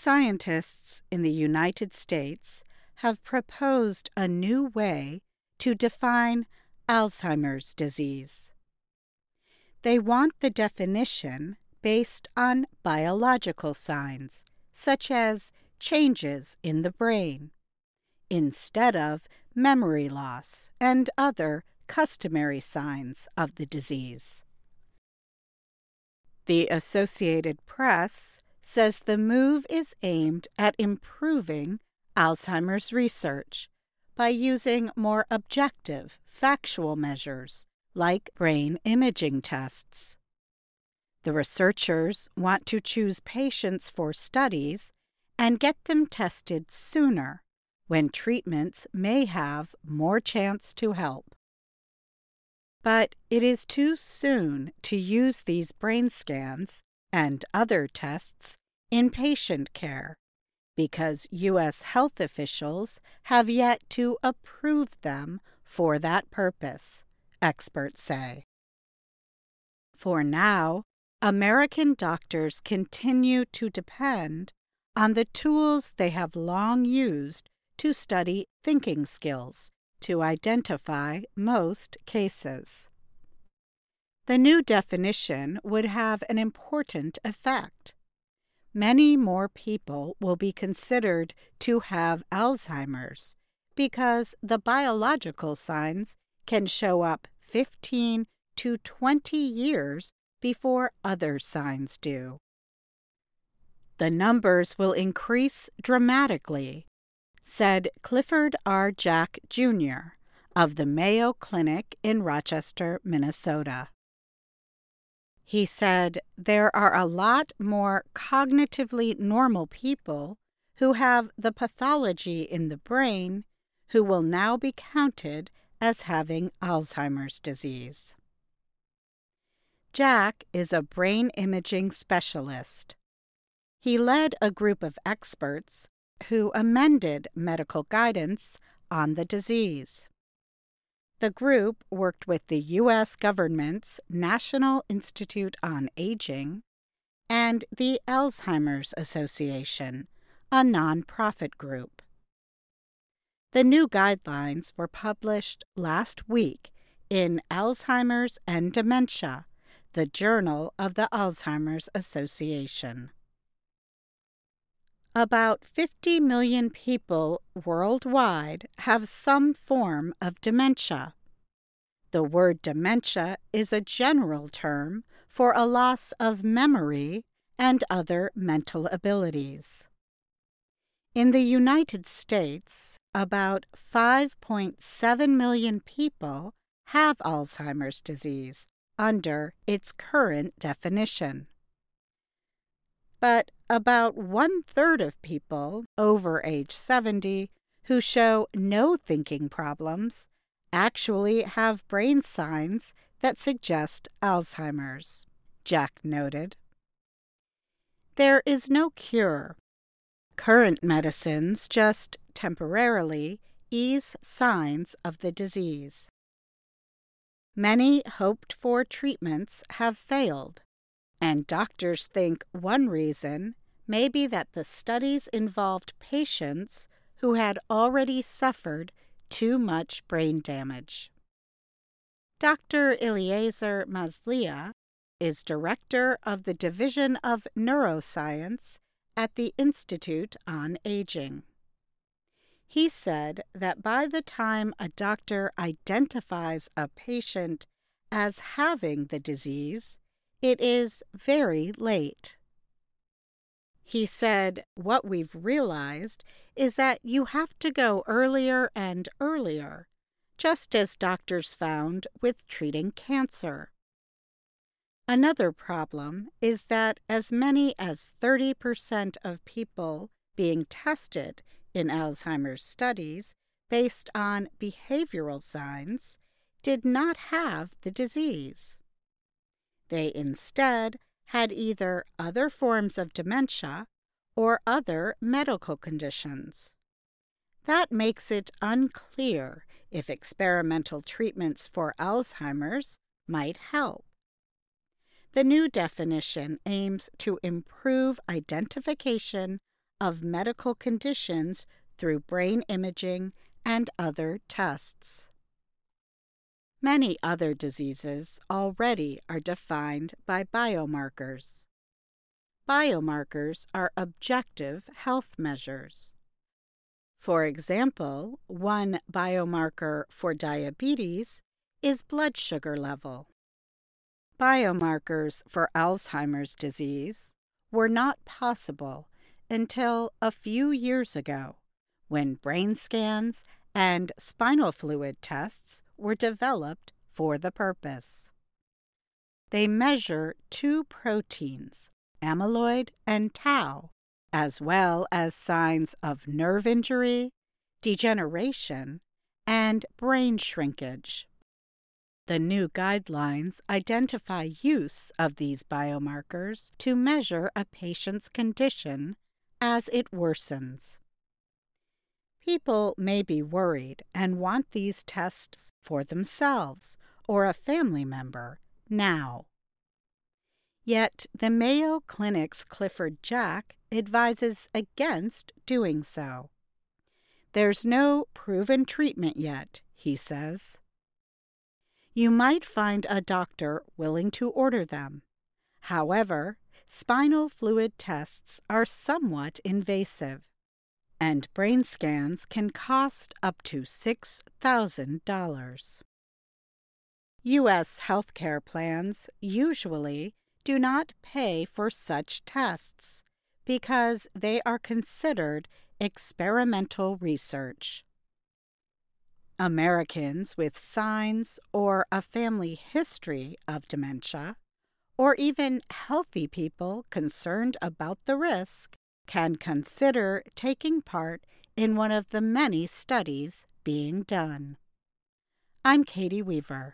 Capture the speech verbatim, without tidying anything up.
Scientists in the United States have proposed a new way to define Alzheimer's disease. They want the definition based on biological signs, such as changes in the brain, instead of memory loss and other customary signs of the disease. The Associated Press says the move is aimed at improving Alzheimer's research by using more objective, factual measures like brain imaging tests. The researchers want to choose patients for studies and get them tested sooner, when treatments may have more chance to help. But it is too soon to use these brain scans and other tests in patient care, because U S health officials have yet to approve them for that purpose, experts say. For now, American doctors continue to depend on the tools they have long used to study thinking skills to identify most cases. The new definition would have an important effect. Many more people will be considered to have Alzheimer's because the biological signs can show up fifteen to twenty years before other signs do. The numbers will increase dramatically, said Clifford R. Jack, Junior of the Mayo Clinic in Rochester, Minnesota. He said there are a lot more cognitively normal people who have the pathology in the brain who will now be counted as having Alzheimer's disease. Jack is a brain imaging specialist. He led a group of experts who amended medical guidance on the disease. The group worked with the U S government's National Institute on Aging and the Alzheimer's Association, a nonprofit group. The new guidelines were published last week in Alzheimer's and Dementia, the Journal of the Alzheimer's Association. About fifty million people worldwide have some form of dementia. The word dementia is a general term for a loss of memory and other mental abilities. In the United States, about five point seven million people have Alzheimer's disease under its current definition. But about one-third of people over age seventy who show no thinking problems actually have brain signs that suggest Alzheimer's, Jack noted. There is no cure. Current medicines just temporarily ease signs of the disease. Many hoped-for treatments have failed, and doctors think one reason may be that the studies involved patients who had already suffered too much brain damage. Doctor Eliezer Maslia is director of the Division of Neuroscience at the Institute on Aging. He said that by the time a doctor identifies a patient as having the disease, it is very late. He said, what we've realized is that you have to go earlier and earlier, just as doctors found with treating cancer. Another problem is that as many as thirty percent of people being tested in Alzheimer's studies based on behavioral signs did not have the disease. They instead had either other forms of dementia or other medical conditions. That makes it unclear if experimental treatments for Alzheimer's might help. The new definition aims to improve identification of medical conditions through brain imaging and other tests. Many other diseases already are defined by biomarkers. Biomarkers are objective health measures. For example, one biomarker for diabetes is blood sugar level. Biomarkers for Alzheimer's disease were not possible until a few years ago, when brain scans and spinal fluid tests were developed for the purpose. They measure two proteins, amyloid and tau, as well as signs of nerve injury, degeneration, and brain shrinkage. The new guidelines identify use of these biomarkers to measure a patient's condition as it worsens. People may be worried and want these tests for themselves or a family member now. Yet the Mayo Clinic's Clifford Jack advises against doing so. There's no proven treatment yet, he says. You might find a doctor willing to order them. However, spinal fluid tests are somewhat invasive, and brain scans can cost up to six thousand dollars. U S healthcare plans usually do not pay for such tests because they are considered experimental research. Americans with signs or a family history of dementia, or even healthy people concerned about the risk, can consider taking part in one of the many studies being done. I'm Katie Weaver.